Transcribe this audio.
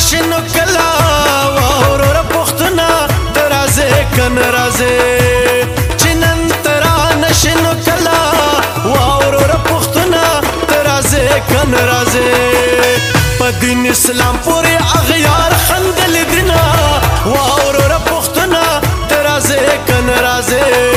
نشنو کلا واورور پختنا ترازه کن رازه چنن ترا نشنو کلا واورور پختنا ترازه کن رازه پدین اسلام پوری اغیار خندل دینا واورور پختنا ترازه کن رازه